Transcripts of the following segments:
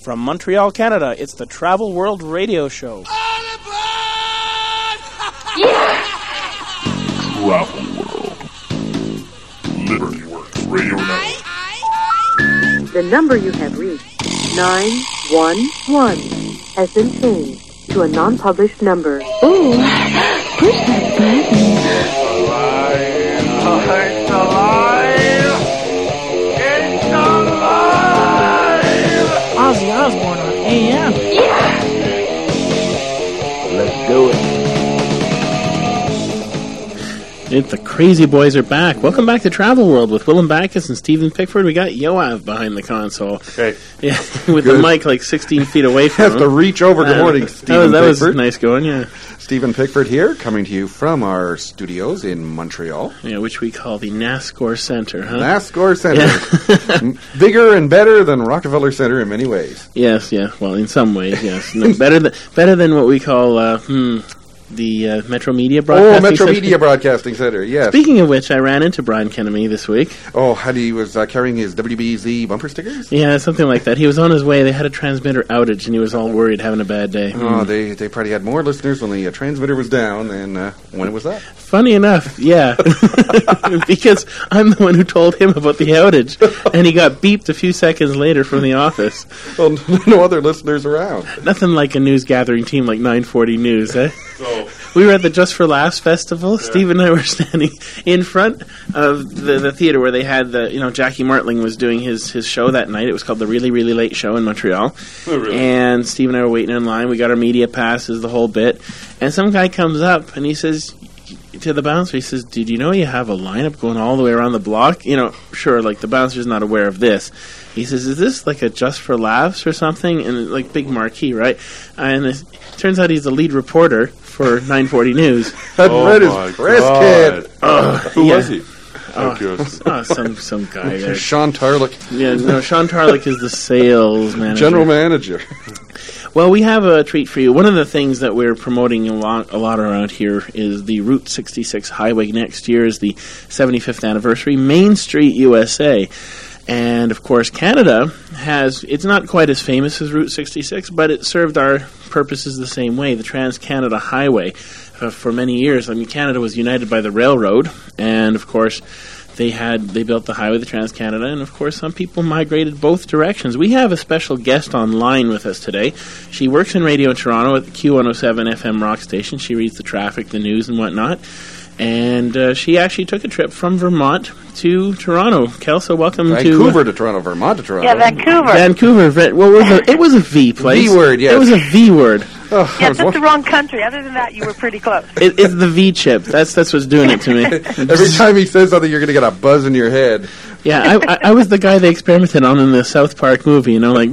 From Montreal, Canada, it's the Travel World Radio Show. Travel World. Liberty Works Radio Network. The number you have reached, 911, has been changed to a non-published number. Ooh, push that button. It's alive! It's alive! Ozzy Osbourne on AM. Yeah! Let's do it. The Crazy Boys are back. Welcome back to Travel World with Willem Backus and Stephen Pickford. We got Yoav behind the console. Okay. Yeah, with the mic like 16 feet away from him. Have to reach over. Good morning, Stephen that was Pickford. nice going, yeah. Stephen Pickford here, coming to you from our studios in Montreal. Yeah, which we call the NASCOR Center, huh? NASCOR Center. Bigger and better than Rockefeller Center in many ways. Yes, yeah. Well, in some ways, yes. No, better than what we call the Metro Media Broadcasting Metro Center. Media Broadcasting Center, yes. Speaking of which, I ran into Brian Kennemy this week. Oh, he was carrying his WBZ bumper stickers? Yeah, something like that. He was on his way. They had a transmitter outage, and he was all worried, having a bad day. Oh, they probably had more listeners when the transmitter was down than when it was up. Funny enough, yeah. Because I'm the one who told him about the outage, and he got beeped a few seconds later from the office. Well, no other listeners around. Nothing like a news gathering team like 940 News, eh? We were at the Just for Laughs festival. Yeah. Steve and I were standing in front of the theater where they had Jackie Martling was doing his show that night. It was called the Really, Really Late Show in Montreal. Oh, really? And Steve and I were waiting in line. We got our media passes, the whole bit. And some guy comes up and he says to the bouncer, he says, "Did you know you have a lineup going all the way around the block?" You know, sure, like the bouncer's not aware of this. He says, "Is this like a Just for Laughs or something?" And like big marquee, right? And it turns out he's the lead reporter for 940 News. I'd read his press kit. Who was he? Some guy there. Sean Tarlick. Yeah, no, Sean Tarlick is the sales manager. General manager. Well, we have a treat for you. One of the things that we're promoting a lot around here is the Route 66 highway. Next year is the 75th anniversary, Main Street, USA. And, of course, Canada it's not quite as famous as Route 66, but it served our purposes the same way, the Trans-Canada Highway. For many years, I mean, Canada was united by the railroad, and, of course, they built the highway, the Trans-Canada, and, of course, some people migrated both directions. We have a special guest online with us today. She works in radio in Toronto at the Q107 FM rock station. She reads the traffic, the news, and whatnot. And she actually took a trip from Vermont to Toronto. Kelso, welcome Vancouver to Toronto, Vermont to Toronto. Yeah, Vancouver. It was a V place. V word, yes. It was a V word. Yeah, that's the wrong country. Other than that, you were pretty close. It's the V chip. That's what's doing it to me. Every time he says something, you're going to get a buzz in your head. Yeah, I was the guy they experimented on in the South Park movie, like...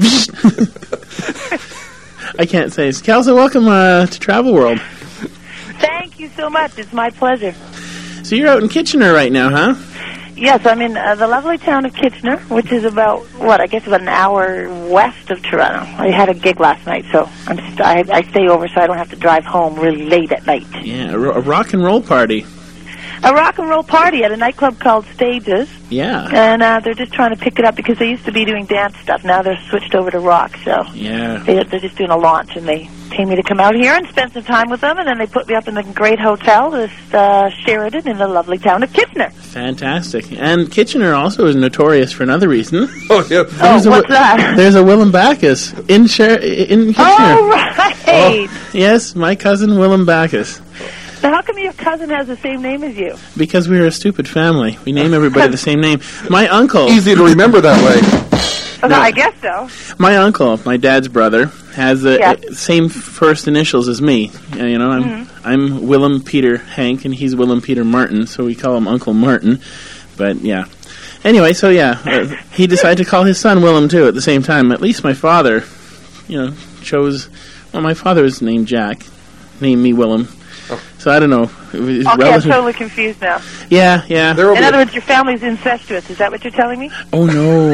I can't say. Kelso, welcome to Travel World. Thank you so much. It's my pleasure. So you're out in Kitchener right now, huh? Yes, I'm in the lovely town of Kitchener, which is about an hour west of Toronto. I had a gig last night, so I stay over so I don't have to drive home really late at night. Yeah, a rock and roll party. A rock and roll party at a nightclub called Stages. Yeah. And they're just trying to pick it up because they used to be doing dance stuff. Now they're switched over to rock, so yeah. They're just doing a launch, and they pay me to come out here and spend some time with them, and then they put me up in the great hotel, this Sheridan, in the lovely town of Kitchener. Fantastic. And Kitchener also is notorious for another reason. Oh, yeah. What's that? There's a Willem Backus in Kitchener. Oh, right. Oh, yes, my cousin Willem Backus. So how come your cousin has the same name as you? Because we're a stupid family. We name everybody the same name. My uncle... Easy to remember that way. No, I guess so. My uncle, my dad's brother, has the same first initials as me. I'm Willem Peter Hank, and he's Willem Peter Martin, so we call him Uncle Martin. But, yeah. Anyway, so, he decided to call his son Willem, too, at the same time. At least my father, chose... Well, my father was named Jack, named me Willem. So I don't know. Okay, I'm totally confused now. Yeah. In other words, your family's incestuous. Is that what you're telling me? Oh, no.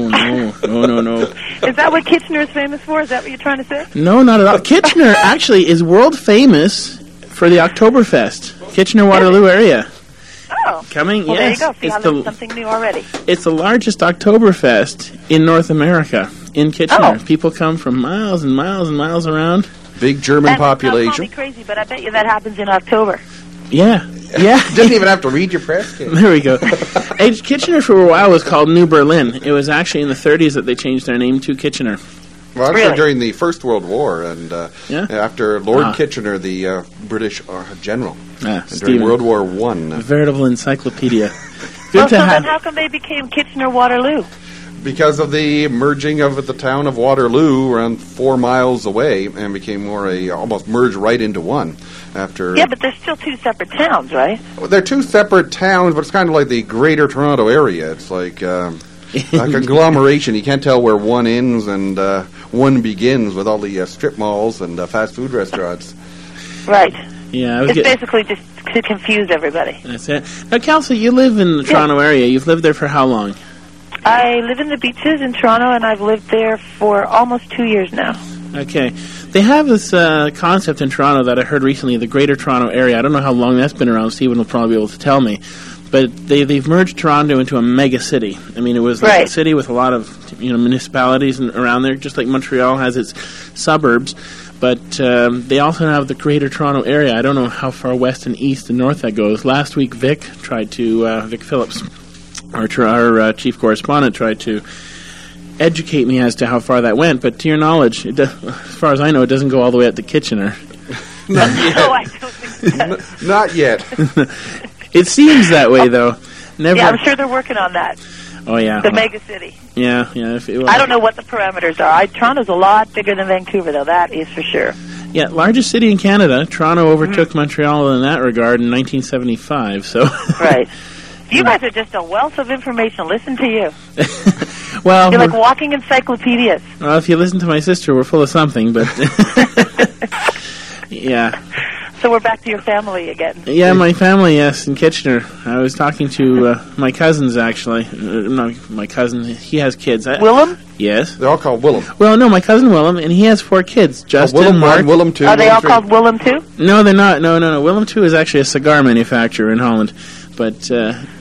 Is that what Kitchener is famous for? Is that what you're trying to say? No, not at all. Kitchener actually is world famous for the Oktoberfest. Kitchener-Waterloo area. Oh. Coming, well, yes. There you go. See, I learned something new already. It's the largest Oktoberfest in North America. in Kitchener. Oh. People come from miles and miles and miles around. Big German That would population. call me crazy, but I bet you that happens in October. Yeah, yeah. Didn't even have to read your press kit. There we go. Hey, Kitchener for a while was called New Berlin. It was actually in the 30s that they changed their name to Kitchener. Well, actually, Really? during the First World War, and Yeah? after Lord Kitchener, the British general, and during Stephen. World War A One, veritable encyclopedia. Good Well, to so have. then how come they became Kitchener-Waterloo? because of the merging of the town of Waterloo around 4 miles away, and became almost merged right into one. After Yeah, but they're still two separate towns, right? they're two separate towns, but it's kind of like the Greater Toronto Area. It's like a conglomeration. You can't tell where one ends and one begins with all the strip malls and fast food restaurants. Right. Yeah, I was It's get- basically just to confuse everybody. That's it. Now, Kelsey, you live in the Toronto area. You've lived there for how long? I live in the beaches in Toronto, and I've lived there for almost 2 years now. Okay. They have this concept in Toronto that I heard recently, the Greater Toronto Area. I don't know how long that's been around. Stephen will probably be able to tell me. But they've merged Toronto into a mega city. I mean, it was like Right. a city with a lot of municipalities around there, just like Montreal has its suburbs. But they also have the Greater Toronto Area. I don't know how far west and east and north that goes. Last week, Vic Phillips, our chief correspondent, tried to educate me as to how far that went. But to your knowledge, as far as I know, it doesn't go all the way up to Kitchener. No, I don't think so. Not yet. It seems that way, though. Never. Yeah, I'm sure they're working on that. Oh yeah. The mega city. Yeah. I don't know what the parameters are. Toronto's a lot bigger than Vancouver, though. That is for sure. Yeah, largest city in Canada. Toronto overtook Montreal in that regard in 1975. So. Right. You guys are just a wealth of information. Listen to you. Well, You're like walking encyclopedias. well, if you listen to my sister, we're full of something. But yeah. So we're back to your family again. Yeah, my family, yes, in Kitchener. I was talking to my cousins, actually. No, my cousin, he has kids. Willem? Yes. They're all called Willem. Well, no, my cousin Willem, and he has 4 kids. Justin, Willem Mark. 1, Willem 2, Are they Willem all 3. called Willem too? No, they're not. No. Willem 2 is actually a cigar manufacturer in Holland. But,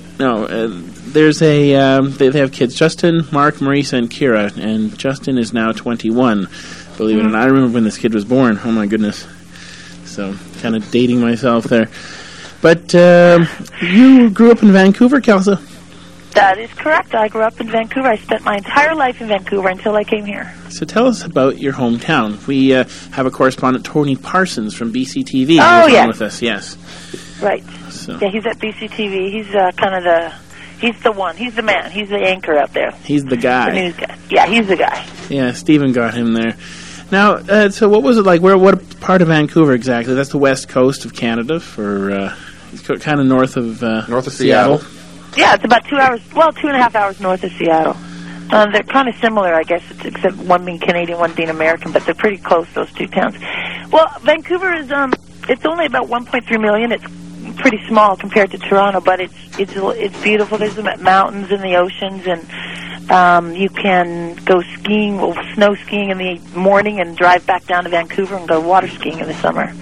there's a... they have kids. Justin, Mark, Marisa, and Kira. And Justin is now 21, believe it or not. I remember when this kid was born. Oh, my goodness. So, kind of dating myself there. But you grew up in Vancouver, Kelsey? That is correct. I grew up in Vancouver. I spent my entire life in Vancouver until I came here. So tell us about your hometown. We have a correspondent, Tony Parsons from BCTV. Oh, who's on yes. with us, yes. Right. So Yeah, he's at BCTV. He's kind of the... He's the one. He's the man. He's the anchor out there. he's the The guy. news guy. Yeah, he's the guy. Yeah, Stephen got him there. Now, so what was it like? What part of Vancouver exactly? That's the west coast of Canada, for kind of north of Seattle. Yeah, it's about 2 hours, 2.5 hours north of Seattle. They're kind of similar, I guess, except one being Canadian, one being American, but they're pretty close, those two towns. Well, Vancouver is, it's only about 1.3 million. It's pretty small compared to Toronto, but it's beautiful. There's the mountains and the oceans, and you can go skiing, snow skiing in the morning and drive back down to Vancouver and go water skiing in the summer.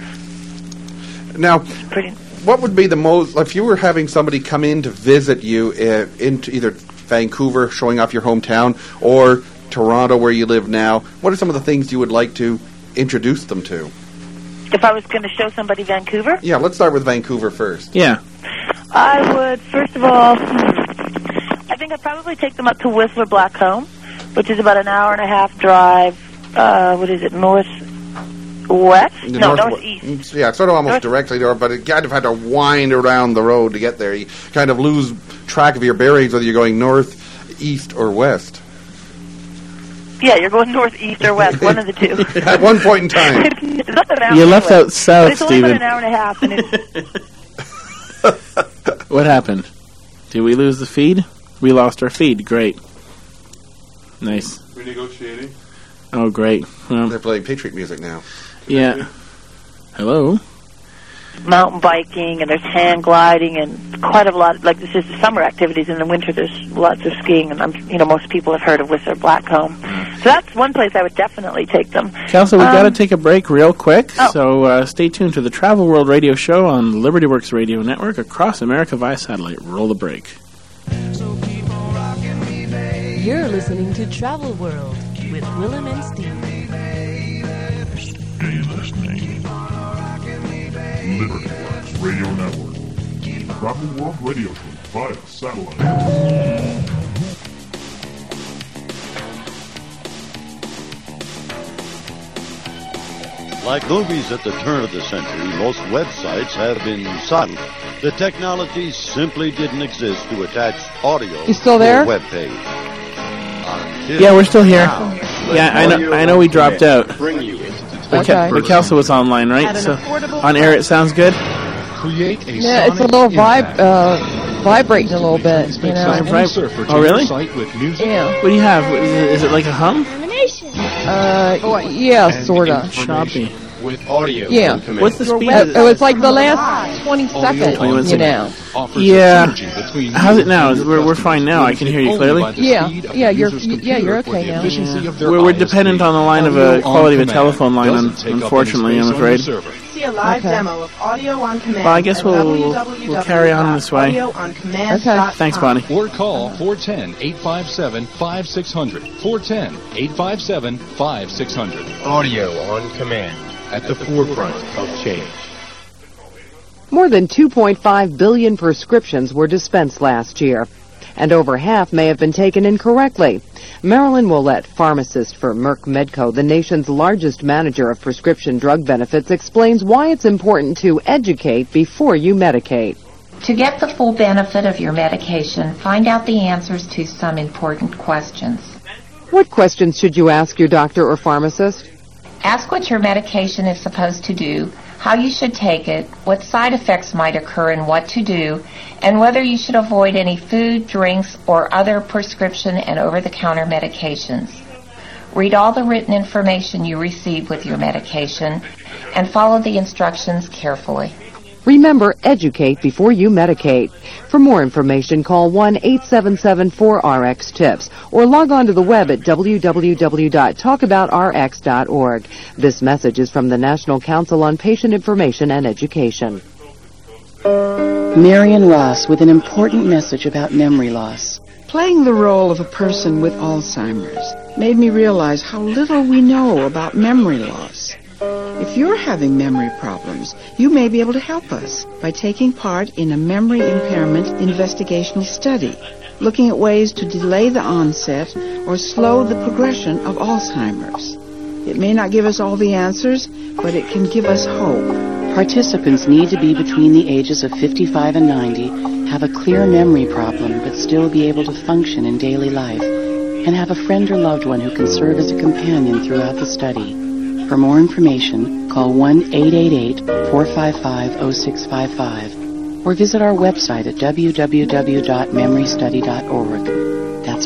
Now, Pretty. what would be the most, if you were having somebody come in to visit you into either Vancouver, showing off your hometown, or Toronto, where you live now, what are some of the things you would like to introduce them to? If I was going to show somebody Vancouver, Yeah, let's start with Vancouver first. Yeah. I would, first of all, I think I'd probably take them up to Whistler Blackcomb, which is about an hour and a half drive, northwest? No, northeast. Yeah, it's sort of almost North- directly there, but it kind of had to wind around the road to get there. You kind of lose track of your bearings whether you're going north, east, or west. Yeah, you're going northeast or west, one of the two. At one point in time. It's not an hour You left anyway. out south, But it's only about Stephen. an hour and a half, and it's What happened? Did we lose the feed? We lost our feed. Great. Nice. Renegotiating. Oh, great. Well, They're playing Patriot music now. yeah. Hello? mountain biking, and there's hang gliding, and quite a lot. Like, this is the summer activities. In the winter, there's lots of skiing, and most people have heard of Whistler Blackcomb. So that's one place I would definitely take them. Kelsey, we've got to take a break real quick, Oh. so stay tuned to the Travel World Radio Show on the Liberty Works Radio Network across America via satellite. Roll the break. You're listening to Travel World with Willem and Steve. Stay listening. Liberty Works Radio Network. Travel World Radio Show via satellite. Like movies at the turn of the century, most websites have been silent. The technology simply didn't exist to attach audio You still there? to a web page. Yeah, we're still here. Now. Yeah, I know we dropped out. Bring you But Kelsa was online, right? So on air it sounds good? Yeah, it's a little vibrating a little bit, you know. Oh, really? Yeah. What do you have? Is it like a hum? Yeah, sorta. Choppy. With audio. Yeah. What's the speed? It was like the last 20 seconds, you know. Yeah. How's it now? We're fine now. I can hear you clearly. Yeah, you're okay now. We're dependent on the line of a quality of a telephone line, unfortunately, I'm afraid. See a live demo of Audio on Command. Well, I guess we'll carry on this way. Okay. Thanks, Bonnie. Or call 410-857-5600. 410-857-5600. Audio on Command. At the forefront of change. More than 2.5 billion prescriptions were dispensed last year, and over half may have been taken incorrectly. Marilyn Willett, pharmacist for Merck Medco, the nation's largest manager of prescription drug benefits, explains why it's important to educate before you medicate. To get the full benefit of your medication, find out the answers to some important questions. What questions should you ask your doctor or pharmacist? Ask what your medication is supposed to do, how you should take it, what side effects might occur and what to do, and whether you should avoid any food, drinks, or other prescription and over-the-counter medications. Read all the written information you receive with your medication and follow the instructions carefully. Remember, educate before you medicate. For more information, call 1-877-4RX-TIPS or log on to the web at www.talkaboutrx.org. This message is from the National Council on Patient Information and Education. Marion Ross with an important message about memory loss. Playing the role of a person with Alzheimer's made me realize how little we know about memory loss. If you're having memory problems, you may be able to help us by taking part in a memory impairment investigational study, looking at ways to delay the onset or slow the progression of Alzheimer's. It may not give us all the answers, but it can give us hope. Participants need to be between the ages of 55 and 90, have a clear memory problem but still be able to function in daily life, and have a friend or loved one who can serve as a companion throughout the study. For more information, call 1-888-455-0655 or visit our website at www.memorystudy.org. That's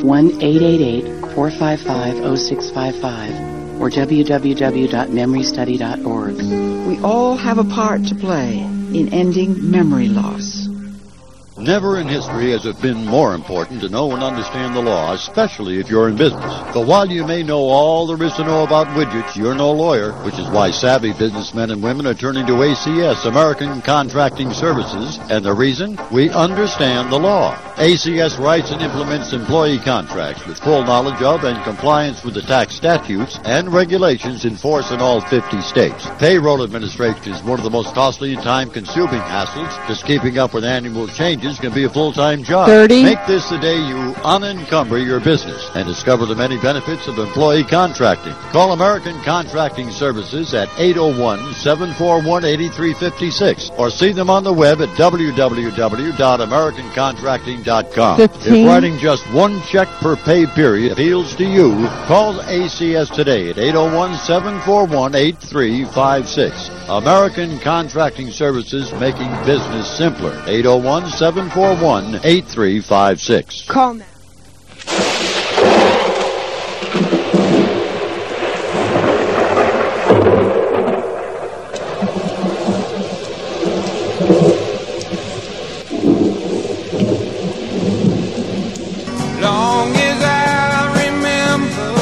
1-888-455-0655 or www.memorystudy.org. We all have a part to play in ending memory loss. Never in history has it been more important to know and understand the law, especially if you're in business. But while you may know all there is to know about widgets, you're no lawyer, which is why savvy businessmen and women are turning to ACS, American Contracting Services, and the reason? We understand the law. ACS writes and implements employee contracts with full knowledge of and compliance with the tax statutes and regulations in force in all 50 states. Payroll administration is one of the most costly and time-consuming hassles. Just keeping up with annual changes can be a full-time job. 30. Make this the day you unencumber your business and discover the many benefits of employee contracting. Call American Contracting Services at 801-741-8356 or see them on the web at www.americancontracting.com. 15. If writing just one check per pay period appeals to you, call ACS today at 801-741-8356. American Contracting Services, making business simpler. 801-741-8356. Call now. Long as I remember,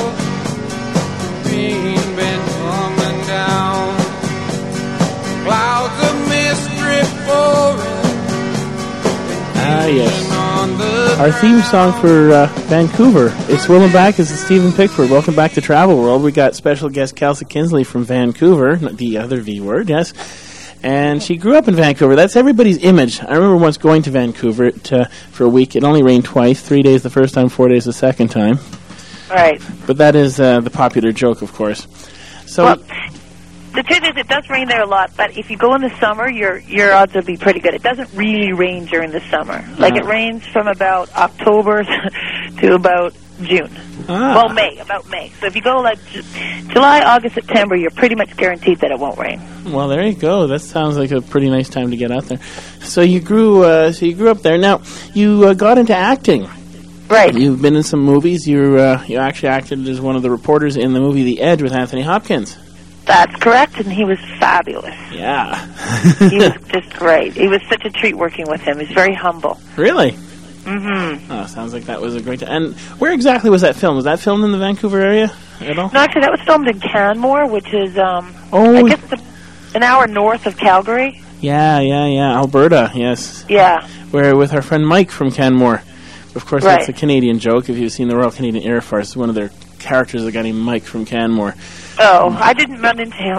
rain been coming down, clouds of mist drift pouring. Ah, yes. Our theme song for Vancouver. It's Willem Back. This is Stephen Pickford. Welcome back to Travel World. We got special guest Kelsey Kinsley from Vancouver, not the other V word, yes. And she grew up in Vancouver. That's everybody's image. I remember once going to Vancouver for a week. It only rained twice, 3 days the first time, 4 days the second time. Right. But that is the popular joke, of course. So. Well, the truth is, it does rain there a lot, but if you go in the summer, your odds will be pretty good. It doesn't really rain during the summer. Like, it rains from about October to about June. Well, about May. So if you go, like, July, August, September, you're pretty much guaranteed that it won't rain. Well, there you go. That sounds like a pretty nice time to get out there. So you grew up there. Now, you got into acting. Right. You've been in some movies. You actually acted as one of the reporters in the movie The Edge with Anthony Hopkins. That's correct, and he was fabulous. Yeah. He was just great. It was such a treat working with him. He's very humble. Really? Mm-hmm. Oh, sounds like that was a great time. And where exactly was that filmed? Was that filmed in the Vancouver area at all? No, actually, that was filmed in Canmore, which is, I guess, an hour north of Calgary. Yeah. Alberta, yes. Yeah. Where with our friend Mike from Canmore. Of course, right. That's a Canadian joke. If you've seen the Royal Canadian Air Force, one of their characters is a guy named Mike from Canmore. Oh, I didn't run into him.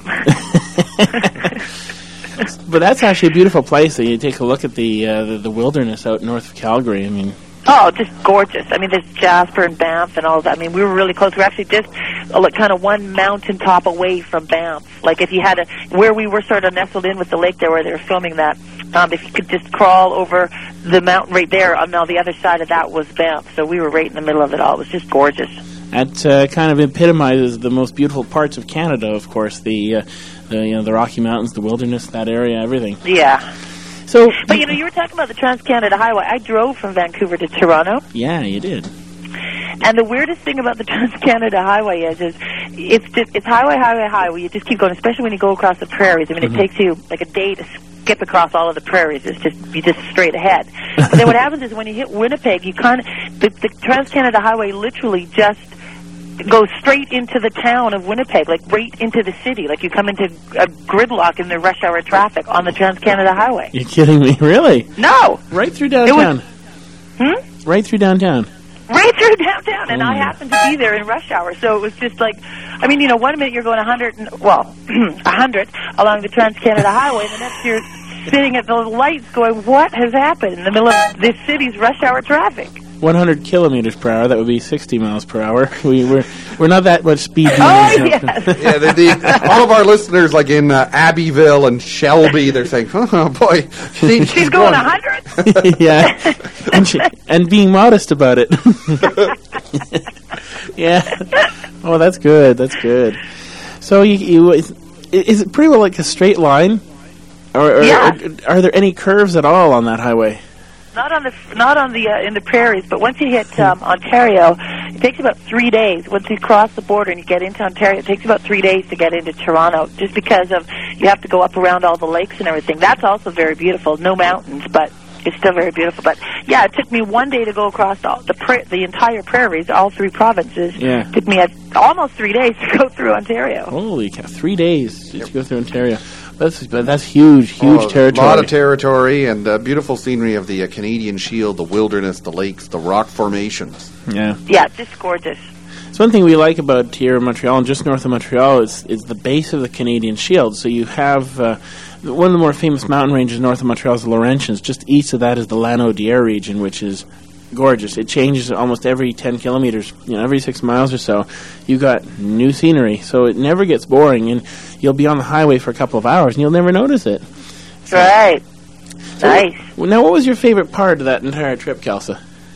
But that's actually a beautiful place. You take a look at the wilderness out north of Calgary. I mean, oh, just gorgeous. I mean, there's Jasper and Banff and all that. I mean, we were really close. We're actually just kind of one mountaintop away from Banff. Like, if you had where we were sort of nestled in with the lake there where they were filming that, if you could just crawl over the mountain right there, on the other side of that was Banff. So we were right in the middle of it all. It was just gorgeous. That kind of epitomizes the most beautiful parts of Canada, of course, the Rocky Mountains, the wilderness, that area, everything. Yeah. So, but you were talking about the Trans-Canada Highway. I drove from Vancouver to Toronto. Yeah, you did. And the weirdest thing about the Trans-Canada Highway is it's highway. You just keep going, especially when you go across the prairies. I mean, it takes you like a day to skip across all of the prairies. You're just straight ahead. But then what happens is when you hit Winnipeg, the Trans-Canada Highway literally just goes straight into the town of Winnipeg, like right into the city. Like you come into a gridlock in the rush hour traffic on the Trans-Canada Highway. You're kidding me? Really? No. Right through downtown? Right through downtown? Right through downtown, and I happened to be there in rush hour, so it was just like, I mean, 1 minute you're going 100 along the Trans-Canada Highway, and the next you're sitting at those lights going, what has happened in the middle of this city's rush hour traffic? 100 kilometers per hour, that would be 60 miles per hour. We're not that much speed. Oh, yes. Yeah, all of our listeners, like in Abbeville and Shelby, they're saying, oh, boy. She's going 100? Yeah. And being modest about it. Yeah. Oh, that's good. That's good. So is it pretty well like a straight line? Or are there any curves at all on that highway? Not on the in the prairies, but once you hit Ontario, it takes about 3 days. Once you cross the border and you get into Ontario, it takes about 3 days to get into Toronto, just because of you have to go up around all the lakes and everything. That's also very beautiful. No mountains, but it's still very beautiful. But yeah, it took me 1 day to go across the entire prairies, all three provinces. Yeah. It took me almost 3 days to go through Ontario. Holy cow! 3 days to go through Ontario. That's huge territory. A lot of territory and beautiful scenery of the Canadian Shield, the wilderness, the lakes, the rock formations. Yeah. Yeah, just gorgeous. So one thing we like about here in Montreal and just north of Montreal is the base of the Canadian Shield. So you have one of the more famous mountain ranges north of Montreal is the Laurentians. Just east of that is the Lanaudière region, which is gorgeous. It changes almost every 10 kilometers, every 6 miles or so. You got new scenery, so it never gets boring, and you'll be on the highway for a couple of hours, and you'll never notice it. Right. So, nice. Now, what was your favorite part of that entire trip, Kelsey?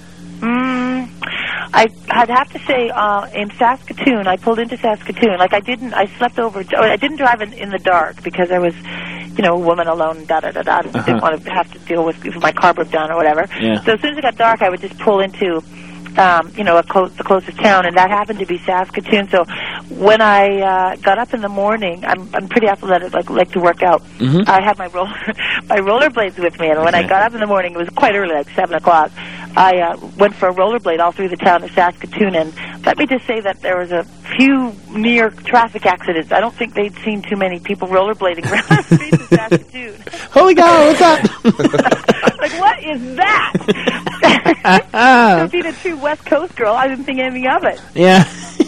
I'd have to say in Saskatoon, I pulled into Saskatoon. Like I slept over. I didn't drive in the dark because I was, a woman alone. Didn't want to have to deal with if my car broke down or whatever. Yeah. So as soon as it got dark, I would just pull into, the closest town, and that happened to be Saskatoon. So when I got up in the morning, I'm pretty athletic, like to work out. Mm-hmm. I had my rollerblades with me, and when I got up in the morning, it was quite early, like 7 o'clock. I went for a rollerblade all through the town of Saskatoon, and let me just say that there was a few near traffic accidents. I don't think they'd seen too many people rollerblading around the streets of Saskatoon. Holy cow, what's up? like, what is that? Being a true West Coast girl, I didn't think anything of it. Yeah.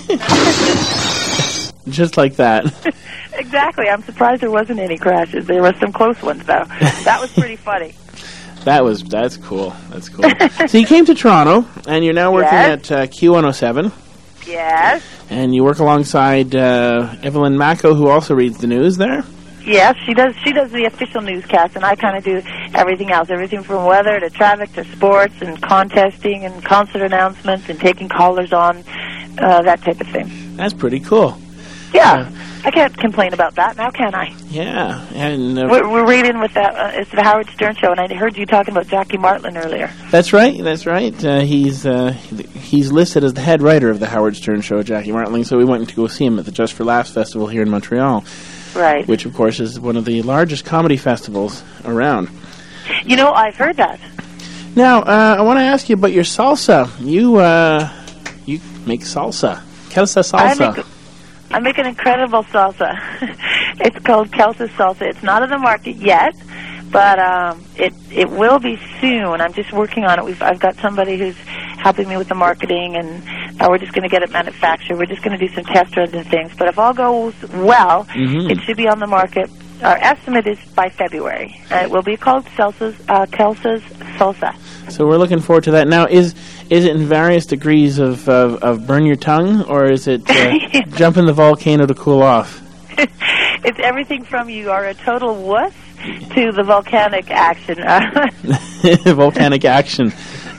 Just like that. Exactly. I'm surprised there wasn't any crashes. There were some close ones, though. That was pretty funny. That's cool. That's cool. So you came to Toronto, and you're now working at Q107. Yes. And you work alongside Evelyn Mako, who also reads the news there. Yes, she does. She does the official newscast, and I kind of do everything else, everything from weather to traffic to sports and contesting and concert announcements and taking callers on, that type of thing. That's pretty cool. Yeah, I can't complain about that now, can I? Yeah, and we're reading with that. It's the Howard Stern Show, and I heard you talking about Jackie Martlin earlier. That's right. That's right. He's listed as the head writer of the Howard Stern Show, Jackie Martling. So we went to go see him at the Just for Laughs festival here in Montreal. Right. Which, of course, is one of the largest comedy festivals around. You know, I've heard that. Now, I want to ask you about your salsa. You make salsa. Kelsa salsa. I make an incredible salsa. It's called Kelsa salsa. It's not on the market yet, but it will be soon. I'm just working on it. I've got somebody who's helping me with the marketing, and we're just going to get it manufactured. We're just going to do some test runs and things. But if all goes well, it should be on the market. Our estimate is by February. It will be called Kelsa's salsa. So we're looking forward to that. Now, is it in various degrees of burn your tongue, or is it jump in the volcano to cool off? It's everything from you are a total wuss to the volcanic action. Volcanic action.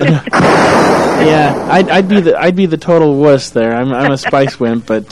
Yeah, I'd be the total wuss there. I'm a spice wimp, but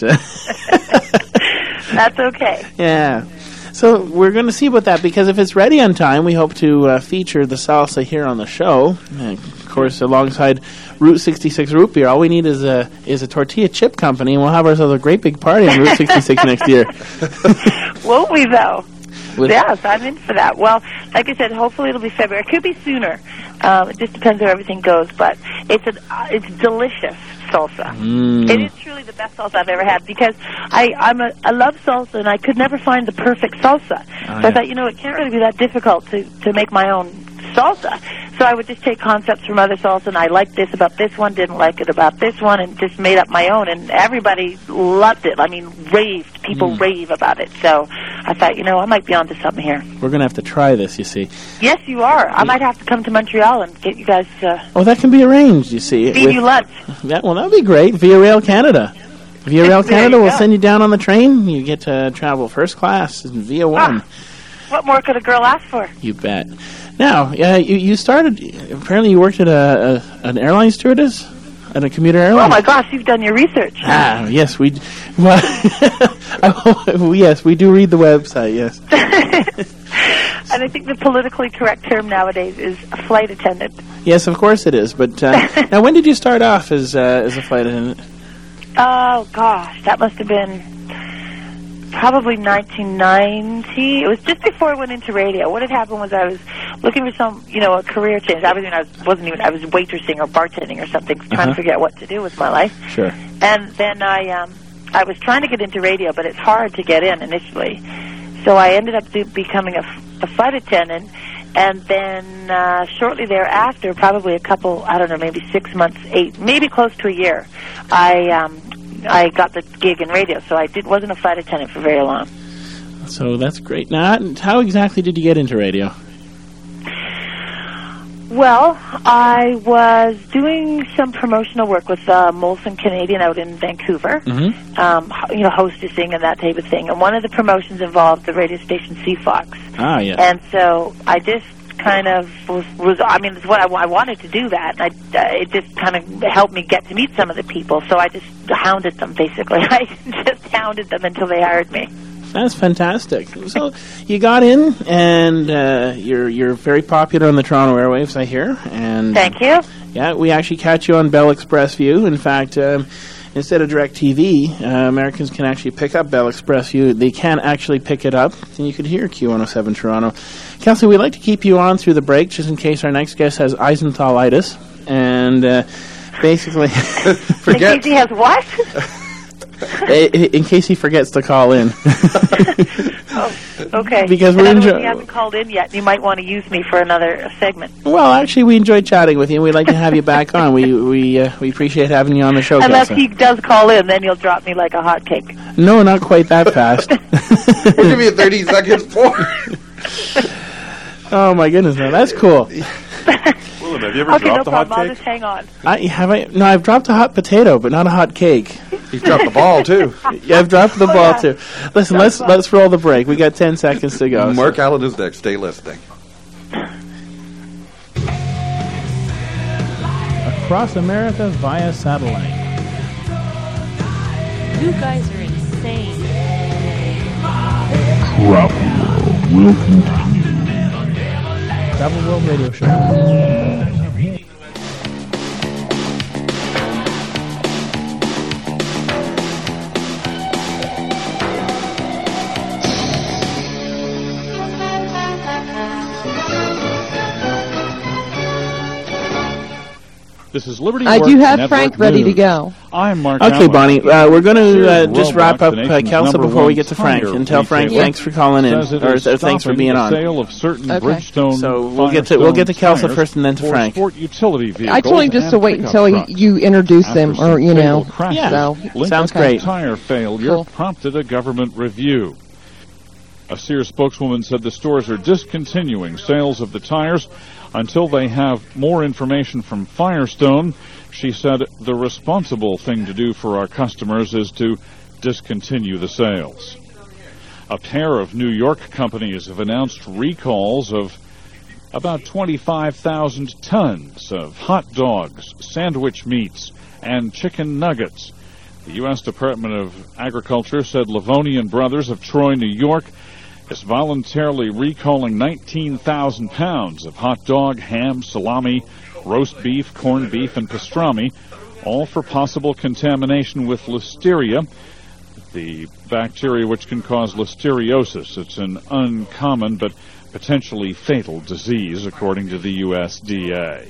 that's okay. Yeah. So we're going to see about that, because if it's ready on time, we hope to feature the salsa here on the show. And of course, alongside Route 66 Root Beer, all we need is a tortilla chip company, and we'll have ourselves a great big party on Route 66 next year. Won't we, though? Yes, I'm in for that. Well, like I said, hopefully it'll be February. It could be sooner. It just depends how everything goes, but it's delicious salsa. It is truly the best salsa I've ever had, because I love salsa, and I could never find the perfect salsa. So I thought, it can't really be that difficult to make my own salsa. So I would just take concepts from other salsa, and I liked this about this one, didn't like it about this one, and just made up my own, and everybody loved it. I mean, raved. People rave about it. So I thought, I might be onto something here. We're going to have to try this, you see. Yes, you are. I might have to come to Montreal and get you guys... oh, that can be arranged, you see. Feed you lunch. Well, that would be great. Via Rail Canada. Via Rail Canada will send you down on the train. You get to travel first class via one. What more could a girl ask for? You bet. Now, you started... Apparently you worked at an airline stewardess? At a commuter airline? Oh, my gosh, you've done your research. Yes, we... Well, yes, we do read the website, yes. And I think the politically correct term nowadays is a flight attendant. Yes, of course it is. But now, when did you start off as a flight attendant? Oh, gosh, that must have been probably 1990. It was just before I went into radio. What had happened was I was looking for some, a career change. I was waitressing or bartending or something, trying to figure out what to do with my life. Sure. And then I was trying to get into radio, but it's hard to get in initially. So I ended up becoming a flight attendant, and then shortly thereafter, probably a couple, I don't know, maybe 6 months, 8, maybe close to a year, I got the gig in radio, so I wasn't a flight attendant for very long. So that's great. Now, how exactly did you get into radio? Well, I was doing some promotional work with Molson Canadian out in Vancouver, hostessing and that type of thing. And one of the promotions involved the radio station CFOX. Ah, yes. And so I just kind of it's what I wanted to do that. And it just kind of helped me get to meet some of the people. So I just hounded them, basically. I just hounded them until they hired me. That's fantastic. So you got in, and you're very popular on the Toronto airwaves, I hear. And thank you. Yeah, we actually catch you on Bell Express View. In fact, instead of DirecTV, Americans can actually pick up Bell Express View. They can actually pick it up, and you could hear Q107 Toronto. Kelsey, we'd like to keep you on through the break, just in case our next guest has Eisenthalitis. And basically... In case he has what? In case he forgets to call in. Okay. Because he we're hasn't called in yet, and you might want to use me for another segment. Well, actually, we enjoyed chatting with you, and we'd like to have you back on. We appreciate having you on the show, Unless Kelsey. he does call in, then you'll drop me like a hotcake. No, not quite that fast. We'll give you 30 seconds for. Oh my goodness, man, that's cool. Willem, have you ever dropped a hot I'll cake? just hang on. No, I've dropped a hot potato, but not a hot cake. He's dropped the ball too. Yeah, I've dropped the ball too. Listen, let's roll the break. We got 10 seconds to go. Mark Allen is next. Stay listening. Across America via satellite. You guys are insane. Travel World will continue. Travel World Radio Show. This is Liberty I Works do have Network Frank ready to News. go. I'm Mark Okay, Allen. Bonnie, we're going to Here's just World wrap up Vaccination's Kelsa number before we one get to Frank. tire And tell Frank retailer thanks for calling in, says it or is thanks for stopping being the on. sale of certain Okay. Bridgestone So we'll get to Kelsa tires first and then to for Frank. sport utility vehicles I told him just to and wait pickup until trucks. you introduce After him, some or, you know. fatal crashes, Yeah, linked sounds to great. Tire failure Cool. prompted a government review. A Sears spokeswoman said the stores are discontinuing sales of the tires until they have more information from Firestone. She said the responsible thing to do for our customers is to discontinue the sales. A pair of New York companies have announced recalls of about 25,000 tons of hot dogs, sandwich meats, and chicken nuggets. The U.S. Department of Agriculture said Livonian Brothers of Troy, New York, is voluntarily recalling 19,000 pounds of hot dog, ham, salami, roast beef, corned beef, and pastrami, all for possible contamination with listeria, the bacteria which can cause listeriosis. It's an uncommon but potentially fatal disease, according to the USDA.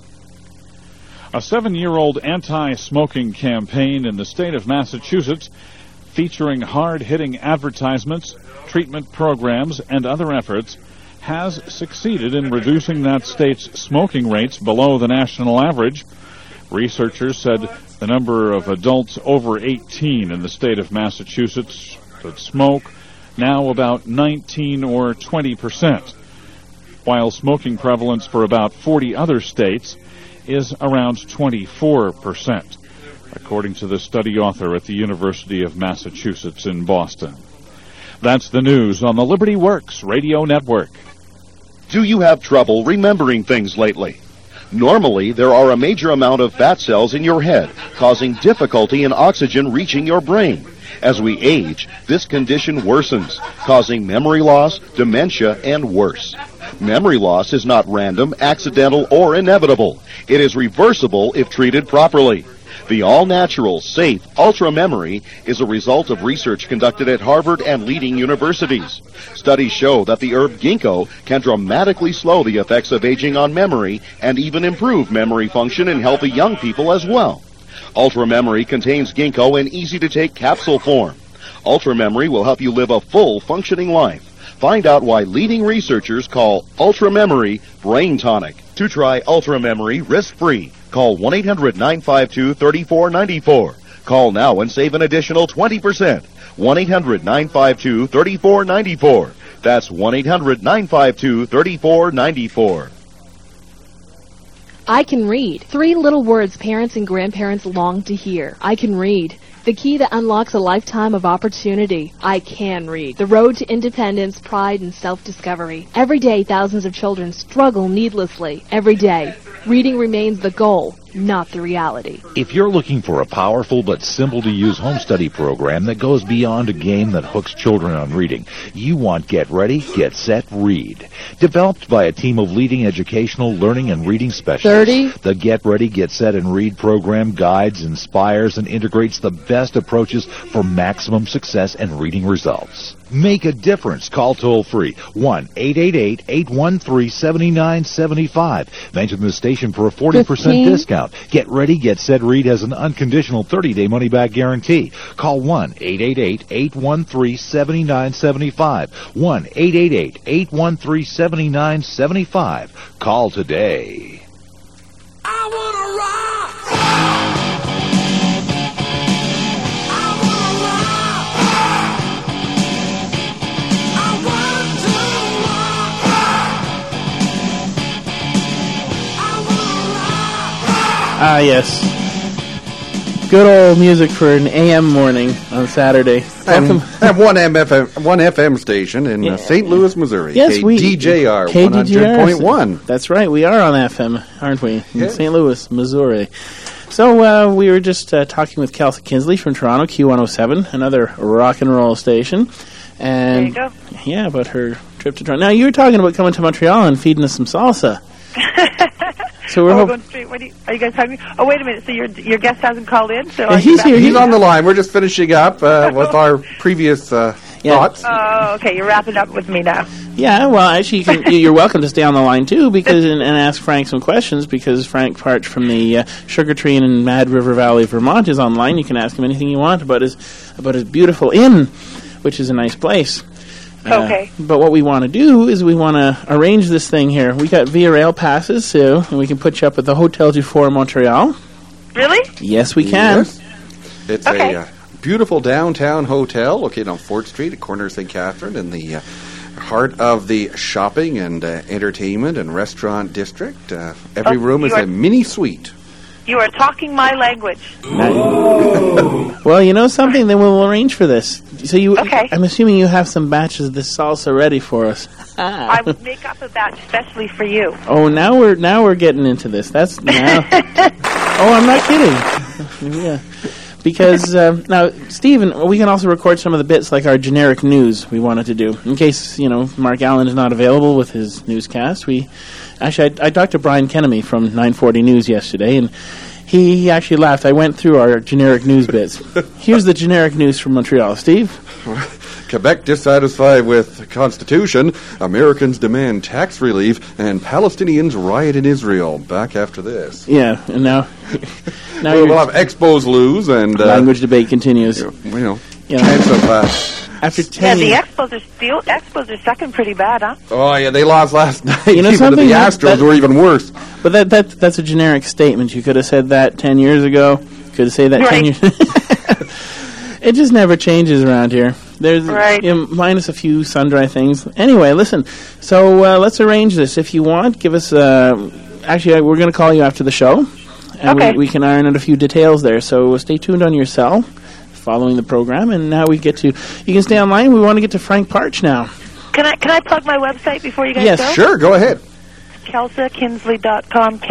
A 7-year-old anti-smoking campaign in the state of Massachusetts, featuring hard-hitting advertisements, treatment programs, and other efforts, has succeeded in reducing that state's smoking rates below the national average. Researchers said the number of adults over 18 in the state of Massachusetts that smoke now about 19 or 20%, while smoking prevalence for about 40 other states is around 24%, according to the study author at the University of Massachusetts in Boston. That's the news on the Liberty Works Radio Network. Do you have trouble remembering things lately? Normally, there are a major amount of fat cells in your head, causing difficulty in oxygen reaching your brain. As we age, this condition worsens, causing memory loss, dementia, and worse. Memory loss is not random, accidental, or inevitable. It is reversible if treated properly. The all-natural, safe Ultra Memory is a result of research conducted at Harvard and leading universities. Studies show that the herb ginkgo can dramatically slow the effects of aging on memory and even improve memory function in healthy young people as well. Ultra Memory contains ginkgo in easy-to-take capsule form. Ultra Memory will help you live a full functioning life. Find out why leading researchers call Ultra Memory Brain Tonic. To try Ultra Memory risk-free, call 1-800-952-3494. Call now and save an additional 20%. 1-800-952-3494. That's 1-800-952-3494. I can read. 3 little words parents and grandparents long to hear. I can read. The key that unlocks a lifetime of opportunity. I can read. The road to independence, pride, and self-discovery. Every day, thousands of children struggle needlessly. Every day, reading remains the goal, not the reality. If you're looking for a powerful but simple-to-use home study program that goes beyond a game that hooks children on reading, you want Get Ready, Get Set, Read. Developed by a team of leading educational, learning, and reading specialists, the Get Ready, Get Set, and Read program guides, inspires, and integrates the best approaches for maximum success and reading results. Make a difference. Call toll-free 1-888-813-7975. Mention the station for a 40% discount. discount. Get Ready, Get Set, Read has an unconditional 30-day money-back guarantee. Call 1-888-813-7975. 1-888-813-7975. Call today. Ah, yes. Good old music for an AM morning on Saturday. And one FM station in St. Louis, Missouri. Yes, KDJR 100.1. That's right. We are on FM, aren't we? In St. Louis, Missouri. So we were just talking with Kelsey Kinsley from Toronto, Q107, another rock and roll station. And there you go. Yeah, about her trip to Toronto. Now, you were talking about coming to Montreal and feeding us some salsa. So we're going straight. Are you guys talking? Oh, wait a minute. So your guest hasn't called in? So he's here. He's on the line. We're just finishing up with our previous thoughts. Oh, okay. You're wrapping up with me now. Yeah. Well, actually, you're welcome to stay on the line too, because and ask Frank some questions. Because Frank Parch from the Sugar Tree in Mad River Valley, Vermont, is online. You can ask him anything you want about his beautiful inn, which is a nice place. Okay. But what we want to do is we want to arrange this thing here. We got Via Rail passes, too, and we can put you up at the Hotel Dufour Montreal. Really? Yes, we can. Yes. It's a beautiful downtown hotel located on 4th Street at corner of St. Catherine in the heart of the shopping and entertainment and restaurant district. Every room is a mini suite. You are talking my language. Well, you know something? Then we'll arrange for this. So I'm assuming you have some batches of this salsa ready for us. I would make up a batch especially for you. Oh, now we're getting into this. That's now. Oh, I'm not kidding. Yeah, because now, Stephen, we can also record some of the bits like our generic news we wanted to do in case Mark Allen is not available with his newscast. I talked to Brian Kennemy from 940 News yesterday, and he actually laughed. I went through our generic news bits. Here's the generic news from Montreal. Steve? Quebec dissatisfied with the Constitution. Americans demand tax relief, and Palestinians riot in Israel. Back after this. Yeah, and now we'll have Expos lose, and language debate continues. Chance of after 10 the Expos are second pretty bad, huh? Oh, yeah, they lost last night. Something? The Astros were even worse. But that's a generic statement. You could have said that 10 years ago. Could have said that 10 years It just never changes around here. There's minus a few sun-dry things. Anyway, listen. So let's arrange this. If you want, give us... actually, we're going to call you after the show. And we can iron out a few details there. So stay tuned on your cell, following the program, and now we get to... You can stay online. We want to get to Frank Parch now. Can I plug my website before you guys go? Yes, sure. Go ahead. KelsaKinsley.com,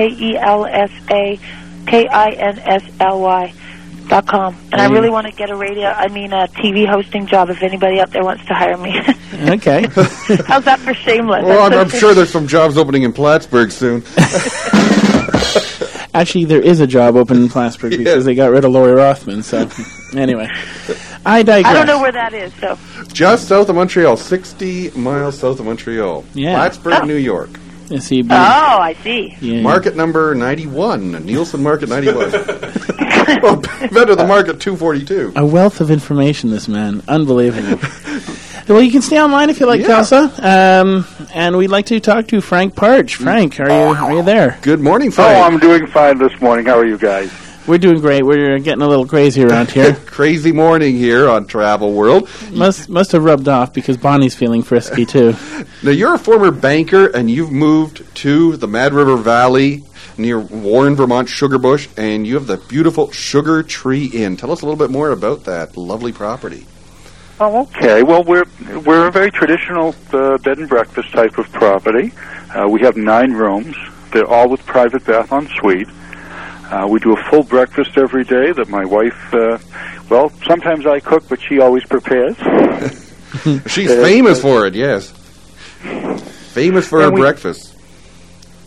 KelsaKinsley.com. And I really want to get a TV hosting job if anybody out there wants to hire me. Okay. How's that for shameless? Well, I'm sure there's some jobs opening in Plattsburgh soon. Actually, there is a job open in Plattsburgh because they got rid of Lori Rothman. So, anyway, I digress. I don't know where that is, so. Just south of Montreal, 60 miles south of Montreal. Yeah. Plattsburgh, New York. I see. Yeah. Market number 91, Nielsen Market 91. Well, better than Market 242. A wealth of information, this man. Unbelievable. Well, you can stay online if you like, Kelsa. And we'd like to talk to Frank Parch. Frank, are you there? Good morning, Frank. Oh, I'm doing fine this morning. How are you guys? We're doing great. We're getting a little crazy around here. Crazy morning here on Travel World. Must have rubbed off because Bonnie's feeling frisky, too. Now, you're a former banker, and you've moved to the Mad River Valley near Warren, Vermont, Sugarbush, and you have the beautiful Sugar Tree Inn. Tell us a little bit more about that lovely property. Oh, okay. Well, we're a very traditional bed and breakfast type of property. We have 9 rooms. They're all with private bath en suite. We do a full breakfast every day that my wife, sometimes I cook, but she always prepares. She's famous for it, yes. Famous for her breakfast.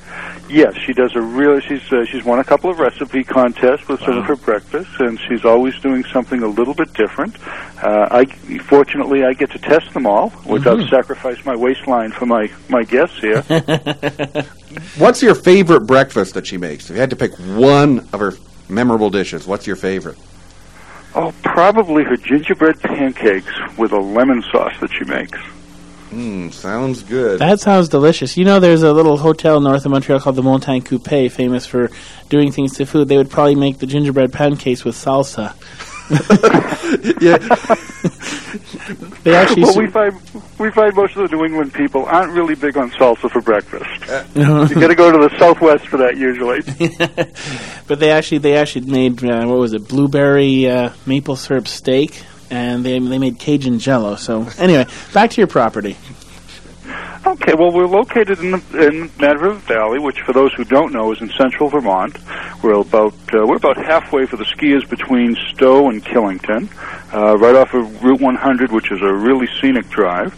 Yes, she does she's won a couple of recipe contests with some of her breakfasts, and she's always doing something a little bit different. Fortunately, I get to test them all without sacrifice my waistline for my guests here. What's your favorite breakfast that she makes? If you had to pick one of her memorable dishes, what's your favorite? Oh, probably her gingerbread pancakes with a lemon sauce that she makes. Sounds good. That sounds delicious. You know, there's a little hotel north of Montreal called the Montagne Coupé, famous for doing things to food. They would probably make the gingerbread pancakes with salsa. Yeah. They actually we find most of the New England people aren't really big on salsa for breakfast. You got to go to the Southwest for that usually. But they actually made what was it, blueberry maple syrup steak, and they made Cajun Jello. So anyway, back to your property. Okay, well, we're located in Mad River Valley, which, for those who don't know, is in central Vermont. We're about halfway for the skiers between Stowe and Killington, right off of Route 100, which is a really scenic drive.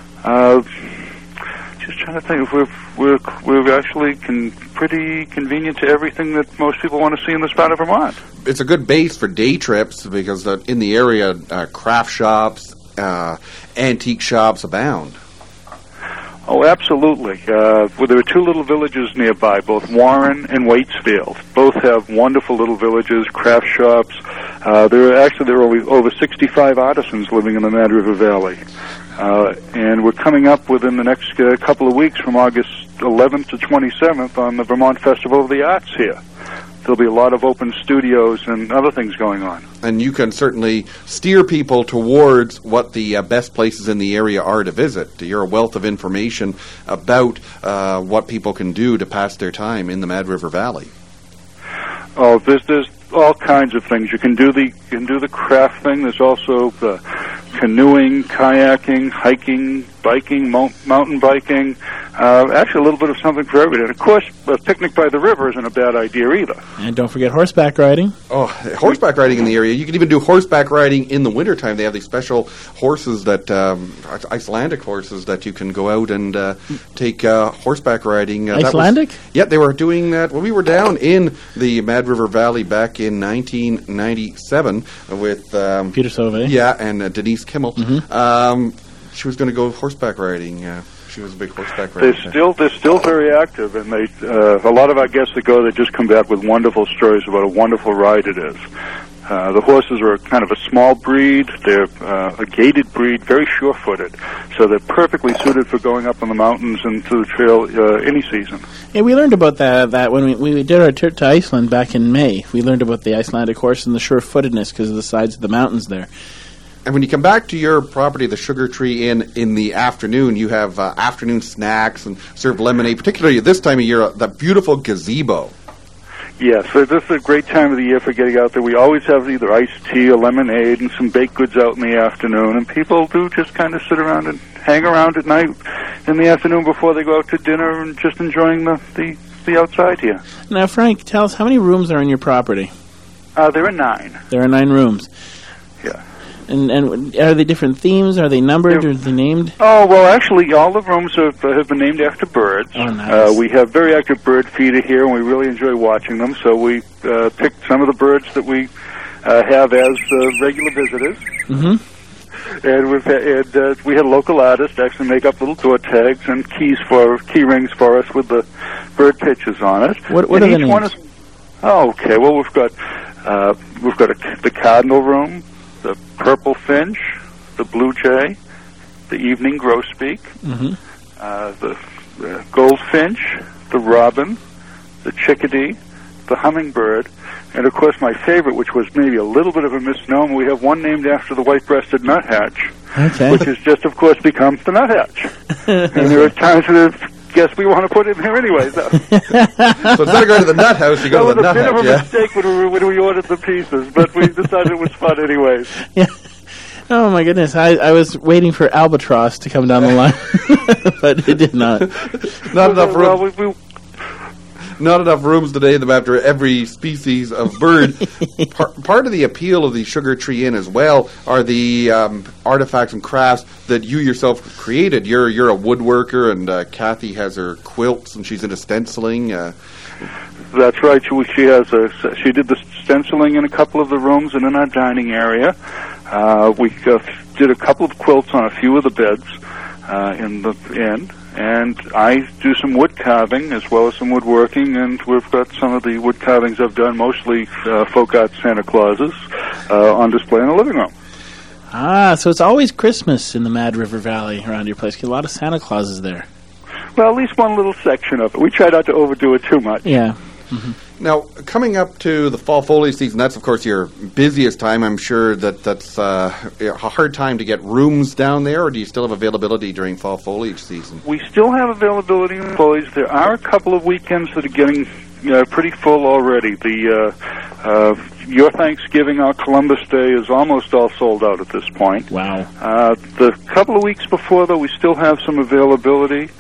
Just trying to think if we're actually pretty convenient to everything that most people want to see in this part of Vermont. It's a good base for day trips because in the area, craft shops, antique shops abound. Oh, absolutely. Well, there are two little villages nearby, both Warren and Waitsfield. Both have wonderful little villages, craft shops. There are over 65 artisans living in the Mad River Valley. And we're coming up within the next couple of weeks from August 11th to 27th on the Vermont Festival of the Arts here. There'll be a lot of open studios and other things going on. And you can certainly steer people towards what the best places in the area are to visit. You're a wealth of information about what people can do to pass their time in the Mad River Valley. Oh, there's all kinds of things. You can do the craft thing. There's also canoeing, kayaking, hiking, biking, mountain biking. Actually, a little bit of something for everybody. And, of course, a picnic by the river isn't a bad idea either. And don't forget horseback riding. Oh, horseback riding in the area. You can even do horseback riding in the wintertime. They have these special horses that, Icelandic horses that you can go out and take horseback riding. Icelandic? Yeah, they were doing that when we were down in the Mad River Valley back in 1997 with Peter Sauvé. Yeah, and Denise Kimmel. Mm-hmm. She was going to go horseback riding. She was a big horseback rider. They're still very active, and a lot of our guests that go, they just come back with wonderful stories about a wonderful ride it is. The horses are kind of a small breed. They're a gaited breed, very sure-footed, so they're perfectly suited for going up on the mountains and to the trail any season. Yeah, we learned about that when we did our trip to Iceland back in May. We learned about the Icelandic horse and the sure-footedness because of the sides of the mountains there. And when you come back to your property, the Sugar Tree Inn, in the afternoon, you have afternoon snacks and serve lemonade, particularly this time of year, that beautiful gazebo. Yes, so this is a great time of the year for getting out there. We always have either iced tea or lemonade and some baked goods out in the afternoon, and people do just kind of sit around and hang around at night in the afternoon before they go out to dinner and just enjoying the outside here. Now, Frank, tell us, how many rooms are in your property? There are 9. There are 9 rooms. Yeah. And are they different themes? Are they numbered or are they named? Oh, well, actually, all the rooms have been named after birds. Oh, nice. We have very active bird feeder here, and we really enjoy watching them. So we picked some of the birds that we have as regular visitors. Mm-hmm. And we had a local artist actually make up little door tags and key rings for us with the bird pictures on it. What are the names? Okay, well, we've got the cardinal room, the purple finch, the blue jay, the evening grosbeak, the goldfinch, the robin, the chickadee, the hummingbird, and of course my favorite, which was maybe a little bit of a misnomer, we have one named after the white-breasted nuthatch, which has just, of course, become the nuthatch. And there are times that guess we want to put in there anyway. So instead of going to the nut house, you go to the nut house. That was a bit of a mistake when we ordered the pieces, but we decided it was fun anyways. Yeah. Oh, my goodness. I was waiting for albatross to come down the line, but it did not. Not enough room. not enough rooms to name them after every species of bird. Part of the appeal of the Sugar Tree Inn as well are the artifacts and crafts that you yourself created. You're a woodworker, and Kathy has her quilts, and she's into stenciling. That's right. She did the stenciling in a couple of the rooms and in our dining area. We did a couple of quilts on a few of the beds in the inn. And I do some wood carving as well as some woodworking, and we've got some of the wood carvings I've done, mostly folk art Santa Clauses, on display in the living room. Ah, so it's always Christmas in the Mad River Valley around your place. A lot of Santa Clauses there. Well, at least one little section of it. We try not to overdo it too much. Yeah. Mm-hmm. Now, coming up to the fall foliage season, that's, of course, your busiest time. I'm sure that's a hard time to get rooms down there, or do you still have availability during fall foliage season? We still have availability in foliage. There are a couple of weekends that are getting pretty full already. Your Thanksgiving, our Columbus Day, is almost all sold out at this point. Wow. The couple of weeks before, though, we still have some availability.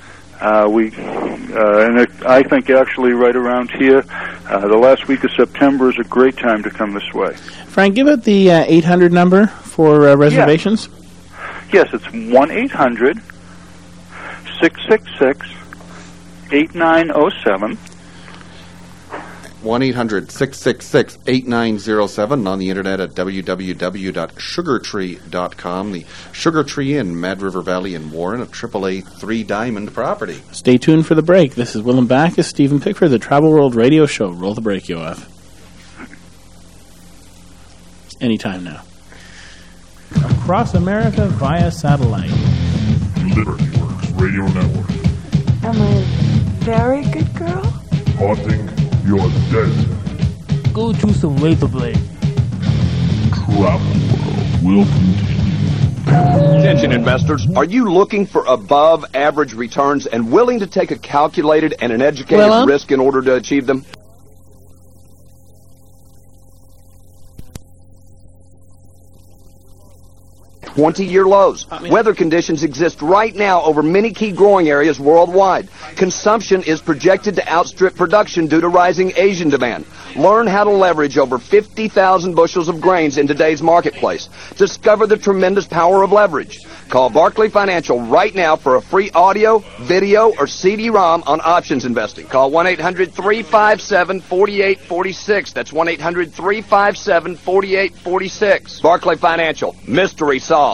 I think actually right around here, the last week of September is a great time to come this way. Frank, give it the 800 number for reservations. Yes, it's 1-800-666-8907. 1-800-666-8907, on the internet at www.sugartree.com. The Sugar Tree Inn, Mad River Valley in Warren, a AAA 3-diamond property. Stay tuned for the break. This is Willem Backus, Stephen Pickford, the Travel World Radio Show. Roll the break, Yoav. Anytime now. Across America via satellite. Liberty Works Radio Network. Am I a very good girl? Haunting your dead. Go choose some razor blade. Travel World will continue. Attention investors, are you looking for above average returns and willing to take a calculated and an educated risk in order to achieve them? Twenty-year lows. Weather conditions exist right now over many key growing areas worldwide. Consumption is projected to outstrip production due to rising Asian demand. Learn how to leverage over 50,000 bushels of grains in today's marketplace. Discover the tremendous power of leverage. Call Barclay Financial right now for a free audio, video, or CD-ROM on options investing. Call 1-800-357-4846. That's 1-800-357-4846. Barclay Financial. Mystery solved.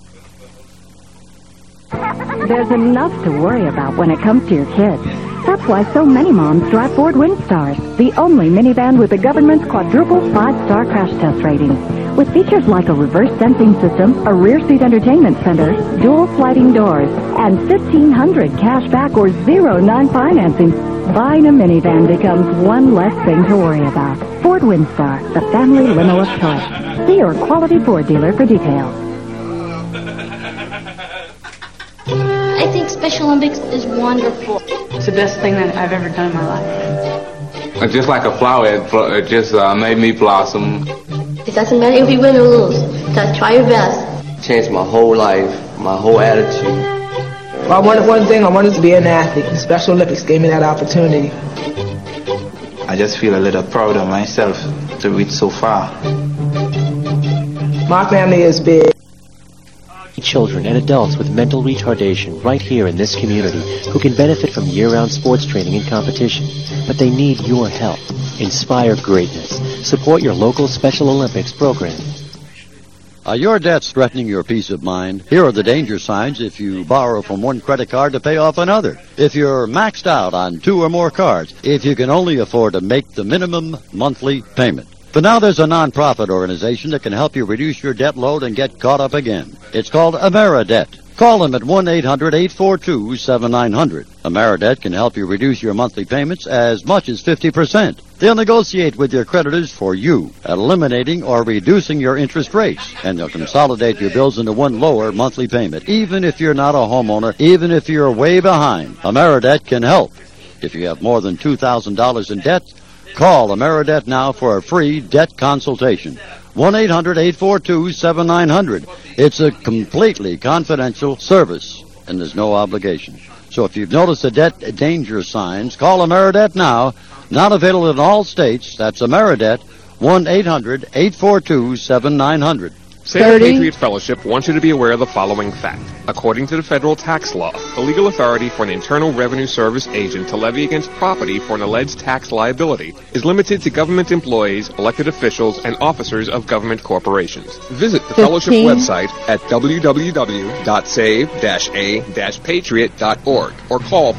There's enough to worry about when it comes to your kids. That's why so many moms drive Ford Windstars, the only minivan with the government's quadruple 5-star crash test rating. With features like a reverse sensing system, a rear seat entertainment center, dual sliding doors, and $1,500 cash back or 0-9 financing, buying a minivan becomes one less thing to worry about. Ford Windstar, the family limo of choice. See your quality Ford dealer for details. I think Special Olympics is wonderful. It's the best thing that I've ever done in my life. Just like a flower, it just made me blossom. It doesn't matter if you win or lose. Just try your best. Changed my whole life, my whole attitude. Well, I wanted one thing. I wanted to be an athlete. The Special Olympics gave me that opportunity. I just feel a little proud of myself to reach so far. My family is big. Children and adults with mental retardation right here in this community who can benefit from year-round sports training and competition. But they need your help. Inspire greatness. Support your local Special Olympics program. Are your debts threatening your peace of mind? Here are the danger signs if you borrow from one credit card to pay off another. If you're maxed out on 2 or more cards. If you can only afford to make the minimum monthly payment. But now there's a non-profit organization that can help you reduce your debt load and get caught up again. It's called AmeriDebt. Call them at 1-800-842-7900. AmeriDebt can help you reduce your monthly payments as much as 50%. They'll negotiate with your creditors for you at eliminating or reducing your interest rates. And they'll consolidate your bills into one lower monthly payment. Even if you're not a homeowner, even if you're way behind, AmeriDebt can help. If you have more than $2,000 in debt, call AmeriDebt now for a free debt consultation. 1-800-842-7900. It's a completely confidential service, and there's no obligation. So if you've noticed the danger signs, call Ameridet now. Not available in all states. That's Ameridet, 1-800-842-7900. Save the Patriot Fellowship wants you to be aware of the following fact. According to the federal tax law, the legal authority for an Internal Revenue Service agent to levy against property for an alleged tax liability is limited to government employees, elected officials, and officers of government corporations. Visit the Fellowship website at www.save-a-patriot.org or call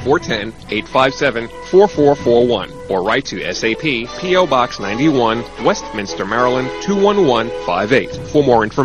410-857-4441 or write to SAP, P.O. Box 91, Westminster, Maryland 21158 for more information.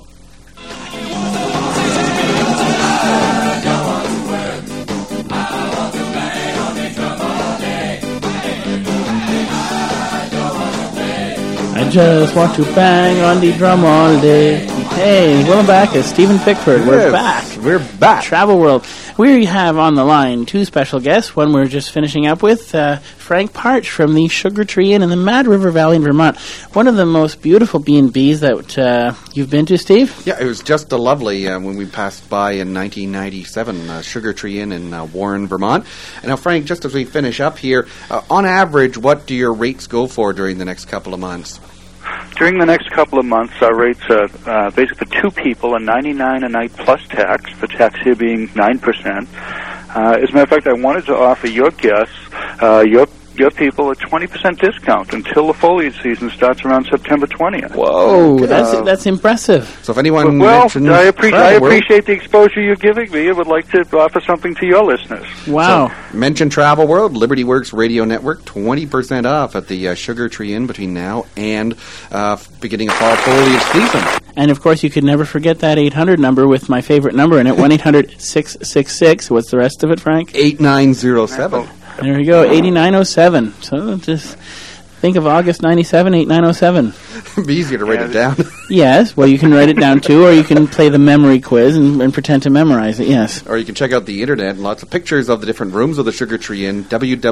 I just want to bang on the drum all day. Hey, welcome back. It's Stephen Pickford. We're back. We're back. Travel World. We have on the line two special guests. One we're just finishing up with, Frank Partsch from the Sugar Tree Inn in the Mad River Valley in Vermont. One of the most beautiful B&Bs that you've been to, Steve? Yeah, it was just lovely when we passed by in 1997, Sugar Tree Inn in Warren, Vermont. And now, Frank, just as we finish up here, on average, what do your rates go for during the next couple of months? During the next couple of months, our rates are basically two people, $99 a night plus tax, the tax here being 9%. As a matter of fact, I wanted to offer your guests, your people, a 20% discount until the foliage season starts around September 20th. Whoa, that's impressive. So if anyone mentions I appreciate the exposure you're giving me. I would like to offer something to your listeners. Wow. So, mention Travel World, Liberty Works Radio Network, 20% off at the Sugar Tree Inn between now and beginning of fall foliage season. And, of course, you could never forget that 800 number with my favorite number in it, 1-800-666. What's the rest of it, Frank? 8907. There we go, 8907. So just think of August 97, 8907. It'd be easier to write it down. Yes, well, you can write it down too, or you can play the memory quiz and pretend to memorize it, yes. Or you can check out the internet and lots of pictures of the different rooms of the Sugar Tree Inn,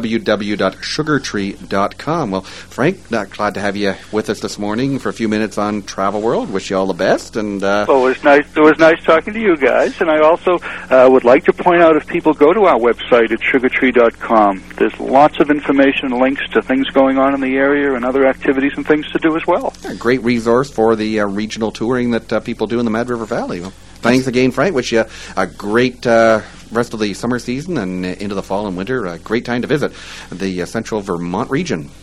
www.sugartree.com. Well, Frank, glad to have you with us this morning for a few minutes on Travel World. Wish you all the best. And it was nice talking to you guys. And I also would like to point out, if people go to our website at sugartree.com, there's lots of information and links to things going on in the area and other activities and things to do as well. A great resource for the regional touring that people do in the Mad River Valley. Well, thanks again, Frank. Wish you a great rest of the summer season and into the fall and winter. A great time to visit the central Vermont region.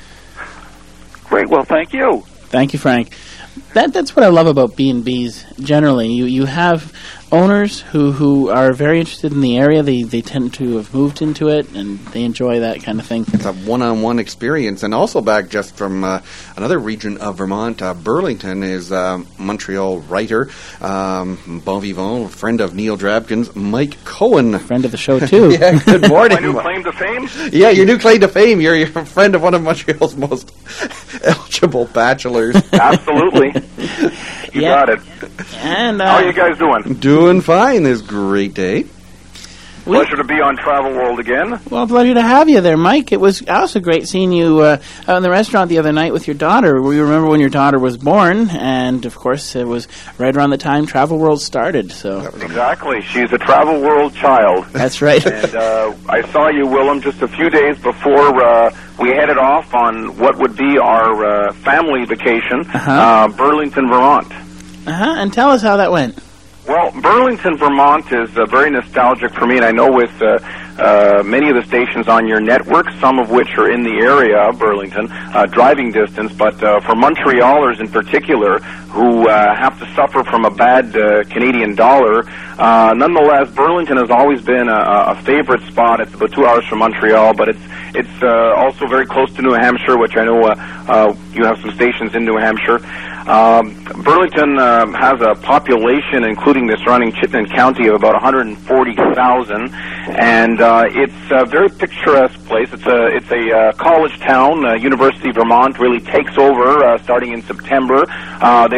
Great. Well, thank you. Thank you, Frank. That's what I love about B&Bs generally. You have owners who are very interested in the area. They tend to have moved into it, and they enjoy that kind of thing. It's a one-on-one experience. And also back just from another region of Vermont, Burlington is Montreal writer, bon vivant, friend of Neil Drabkin's, Mike Cohen. Friend of the show, too. Yeah, good morning. My new claim to fame? Yeah, your new claim to fame. You're a friend of one of Montreal's most eligible bachelors. Absolutely. You got it. And how are you guys doing? Doing fine. This great day. Pleasure to be on Travel World again. Well, pleasure to have you there, Mike. It was also great seeing you out in the restaurant the other night with your daughter. We remember when your daughter was born, and of course it was right around the time Travel World started. So exactly, she's a Travel World child. That's right. And I saw you, Willem, just a few days before we headed off on what would be our family vacation, Burlington, Vermont. And tell us how that went. Well, Burlington, Vermont is very nostalgic for me, and I know with many of the stations on your network, some of which are in the area of Burlington, driving distance, but for Montrealers in particular, who have to suffer from a bad Canadian dollar, nonetheless, Burlington has always been a favorite spot. It's about 2 hours from Montreal, but it's also very close to New Hampshire, which I know you have some stations in New Hampshire. Burlington has a population, including the surrounding Chittenden County, of about 140,000, and it's a very picturesque place. It's a college town. University of Vermont really takes over starting in September. They've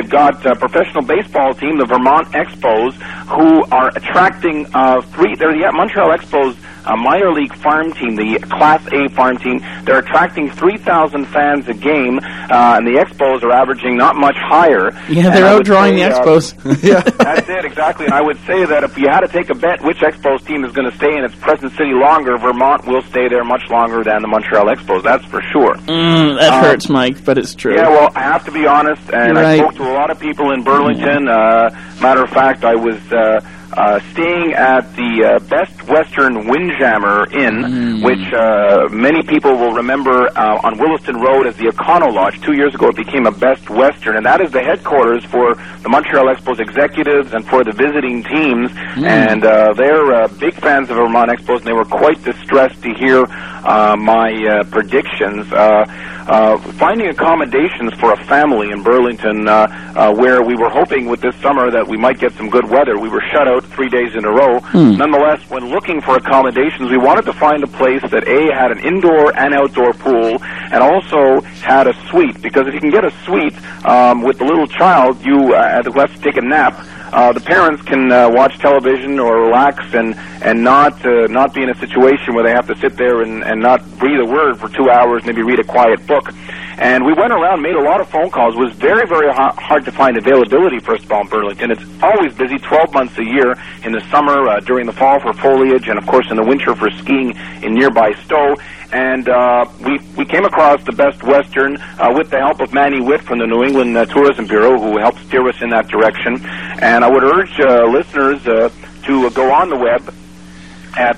we've got a professional baseball team, the Vermont Expos, who are attracting they're the Montreal Expos minor league farm team, the Class A farm team. They're attracting 3,000 fans a game, and the Expos are averaging not much higher. Yeah, they're outdrawing the Expos. Yeah, that's it, exactly. And I would say that if you had to take a bet which Expos team is going to stay in its present city longer, Vermont will stay there much longer than the Montreal Expos, that's for sure. That hurts, Mike, but it's true. Yeah, well, I have to be honest, and I spoke to a lot of people in Burlington. Matter of fact, I was staying at the Best Western Windjammer Inn, which many people will remember on Williston Road as the Econo Lodge. 2 years ago, it became a Best Western, and that is the headquarters for the Montreal Expos executives and for the visiting teams. And they're big fans of Vermont Expos, and they were quite distressed to hear my predictions. Finding accommodations for a family in Burlington, where we were hoping with this summer that we might get some good weather. We were shut out 3 days in a row. Nonetheless, when looking for accommodations, we wanted to find a place that had an indoor and outdoor pool, and also had a suite. Because if you can get a suite with the little child, who has to take a nap, the parents can watch television or relax and not be in a situation where they have to sit there and not breathe a word for 2 hours, maybe read a quiet book. And we went around, made a lot of phone calls. It was very, very hard to find availability, first of all, in Burlington. It's always busy 12 months a year, in the summer, during the fall for foliage, and, of course, in the winter for skiing in nearby Stowe. And we came across the Best Western with the help of Manny Witt from the New England Tourism Bureau, who helped steer us in that direction. And I would urge listeners to go on the web at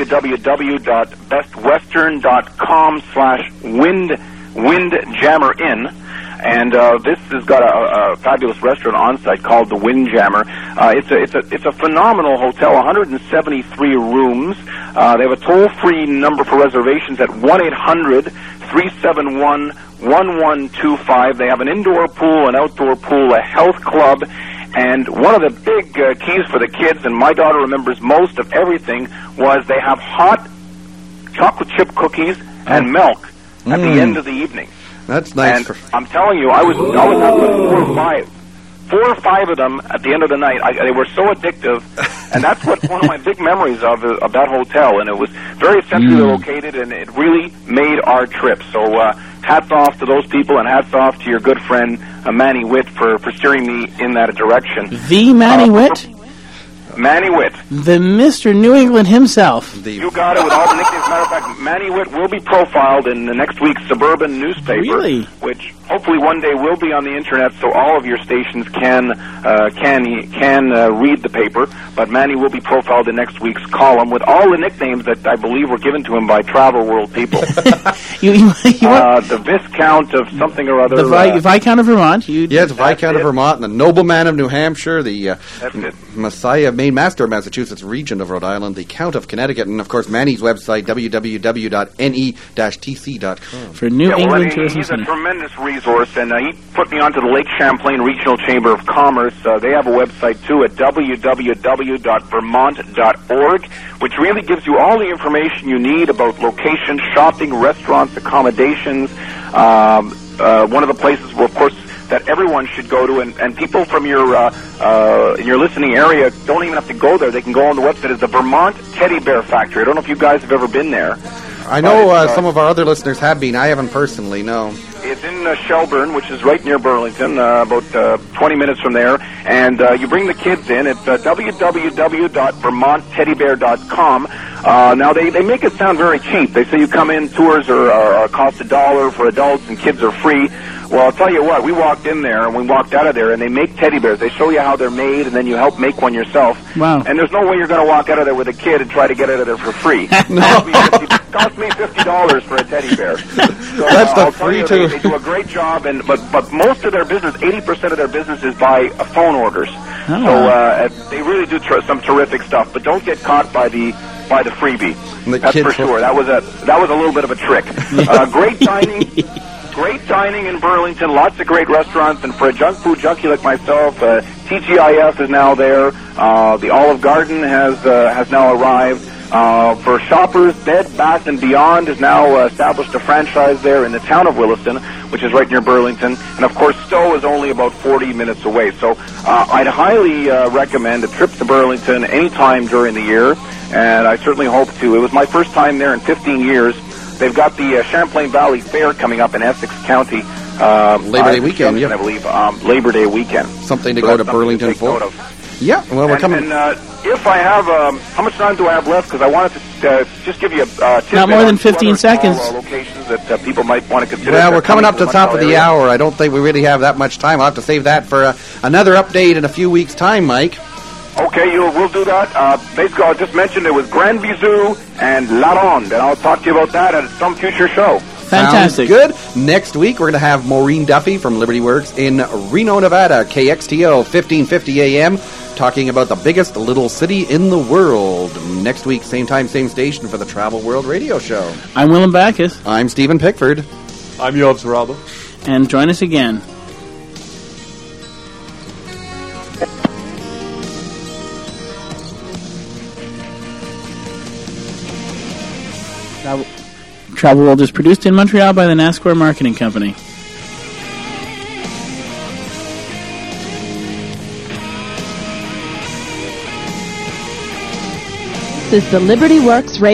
www.bestwestern.com/windjammerin. And this has got a fabulous restaurant on site called the Windjammer. It's a phenomenal hotel, 173 rooms. They have a toll-free number for reservations at 1-800-371-1125. They have an indoor pool, an outdoor pool, a health club. And one of the big keys for the kids, and my daughter remembers most of everything, was they have hot chocolate chip cookies and milk at the end of the evening. That's nice. And I'm telling you, I was up with 4 or 5 of them at the end of the night. They were so addictive, and that's what one of my big memories of that hotel. And it was very centrally located, and it really made our trip. So hats off to those people, and hats off to your good friend Manny Witt for steering me in that direction. The Manny Witt? Manny Witt. The Mr. New England himself. You got it with all the nicknames. As a matter of fact, Manny Witt will be profiled in the next week's Suburban newspaper, which hopefully one day will be on the internet, so all of your stations can read the paper. But Manny will be profiled in next week's column with all the nicknames that I believe were given to him by Travel World people. The Viscount of something or other. The Viscount of Vermont. Yes, the Viscount of Vermont, and the Nobleman of New Hampshire, the Messiah Maine Master of Massachusetts, Regent of Rhode Island, the Count of Connecticut, and of course Manny's website, www.ne-tc.com. For New England Tourism He's Center. a tremendous resource, and he put me onto the Lake Champlain Regional Chamber of Commerce. They have a website too at www.vermont.org, which really gives you all the information you need about locations, shopping, restaurants, accommodations. One of the places, well, of course, that everyone should go to, and people from your in your listening area don't even have to go there. They can go on the website. It's the Vermont Teddy Bear Factory. I don't know if you guys have ever been there. I know some of our other listeners have been. I haven't personally, no. It's in Shelburne, which is right near Burlington, about 20 minutes from there. And you bring the kids in. It's www.vermontteddybear.com. Now, they make it sound very cheap. They say you come in, tours are cost $1 for adults, and kids are free. Well, I'll tell you what, we walked in there, and we walked out of there, and they make teddy bears. They show you how they're made, and then you help make one yourself. Wow. And there's no way you're going to walk out of there with a kid and try to get out of there for free. It cost me $50 for a teddy bear. So, that's the I'll free tell you, they do a great job, but most of their business, 80% of their business is by phone orders. Oh. So they really do some terrific stuff, but don't get caught by the freebie. That's for sure. That was a little bit of a trick. Great dining. Great dining in Burlington, lots of great restaurants, and for a junk food junkie like myself, TGIF is now there. The Olive Garden has now arrived. For shoppers, Bed Bath & Beyond has now established a franchise there in the town of Williston, which is right near Burlington. And, of course, Stowe is only about 40 minutes away. So I'd highly recommend a trip to Burlington anytime during the year, and I certainly hope to. It was my first time there in 15 years. They've got the Champlain Valley Fair coming up in Essex County. Labor Day weekend, I believe. Labor Day weekend. Something to go to Burlington for. Yeah, well, we're coming. And if I have, how much time do I have left? Because I wanted to just give you a tip. Not more than 15 seconds. Locations that people might want to consider. Well, we're coming up to the top of the hour. I don't think we really have that much time. I'll have to save that for another update in a few weeks' time, Mike. Okay, we'll do that. Basically, I just mentioned it was Grand Vizu and La Ronde, and I'll talk to you about that at some future show. Fantastic. Sounds good. Next week, we're going to have Maureen Duffy from Liberty Works in Reno, Nevada, KXTO, 1550 AM, talking about the biggest little city in the world. Next week, same time, same station for the Travel World Radio Show. I'm Willem Backus. I'm Stephen Pickford. I'm Yob Zaraba. And join us again. Travel World is produced in Montreal by the NASCAR Marketing Company. This is the Liberty Works Radio.